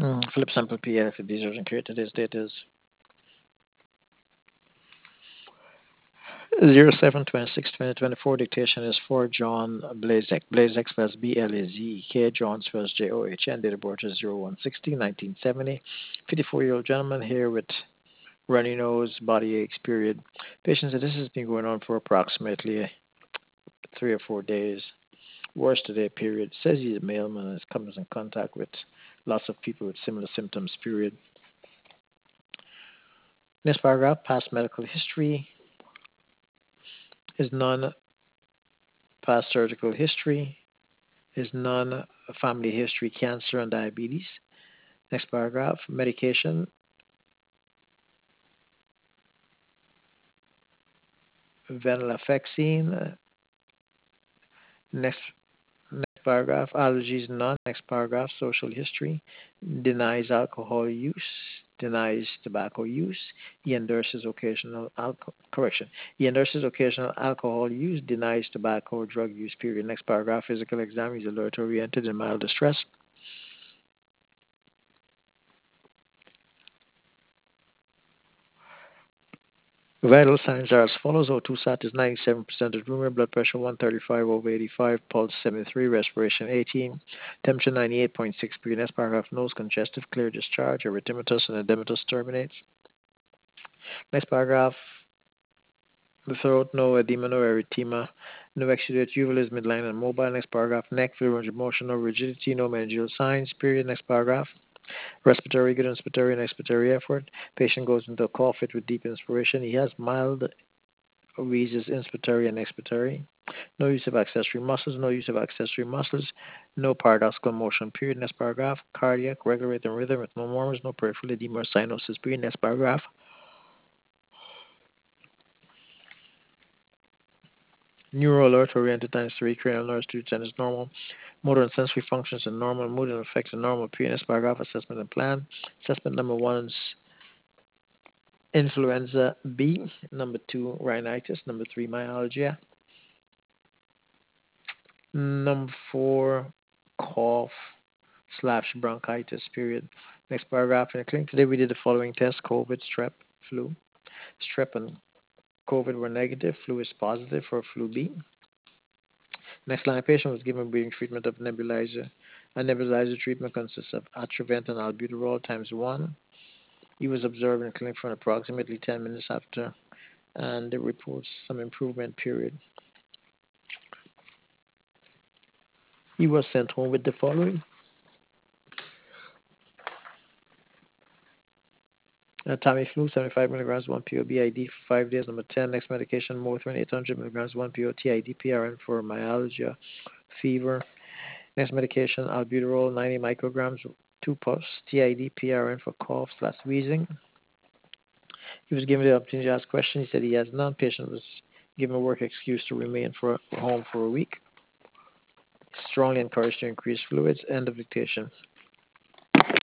Philip Sample PL for these urgent care. Today's date is 07/26/2024. Dictation is for John Blazek. Blazek spells BLAZEK. John spells JOHN. Date of birth is 01/16/1970. 54-year-old gentleman here with runny nose, body aches, period. Patient said this has been going on for approximately 3 or 4 days. Worse today, period. Says he's a mailman and comes in contact with lots of people with similar symptoms, period. Next paragraph, past medical history is none, past surgical history is none, family history, cancer and diabetes. Next paragraph, medication, venlafaxine. Next paragraph, allergies none. Next paragraph, social history, denies alcohol use, denies tobacco use. He endorses occasional correction. He endorses occasional alcohol use, denies tobacco or drug use. Period. Next paragraph, physical exam. He's alert oriented in mild distress. Vital signs are as follows. O2 sat is 97% of rumor, blood pressure 135/85, pulse 73, respiration 18, temperature 98.6 degrees. Next paragraph, nose congestive, clear discharge, erythematous and edematous terminates. Next paragraph, the throat, no edema, no erythema, no exudate, uvula is midline and mobile. Next paragraph, neck, fluid range of motion, no rigidity, no meningeal signs, period. Next paragraph, respiratory, good inspiratory and expiratory effort. Patient goes into a cough fit with deep inspiration. He has mild wheezes, inspiratory and expiratory. No use of accessory muscles, no use of accessory muscles, no paradoxical motion, period. Next paragraph, cardiac, regular rhythm with no murmurs, no peripheral edema or cyanosis, period. Next paragraph, neural alert oriented times 3, cranial nerves 2 to 10 is normal. Motor and sensory functions are normal. Mood and effects are normal. Period. Next paragraph, assessment and plan. Assessment number 1 is influenza B. Number 2, rhinitis. Number 3, myalgia. Number 4, cough slash bronchitis, period. Next paragraph, in the clinic today we did the following tests: COVID, strep, flu. Strep and COVID were negative. Flu is positive for flu B. Next line, patient was given breathing treatment of nebulizer. A nebulizer treatment consists of Atrovent and albuterol times 1. He was observed in the clinic for approximately 10 minutes after, and it reports some improvement, period. He was sent home with the following: Tamiflu, 75 milligrams, 1 PO BID for 5 days. Number 10, next medication, Motrin, 800 milligrams, 1 PO TID PRN for myalgia, fever. Next medication, albuterol, 90 micrograms, 2 puffs, TID PRN for cough slash wheezing. He was given the opportunity to ask questions. He said he has none. Patient was given a work excuse to remain for home for a week. Strongly encouraged to increase fluids. End of dictation.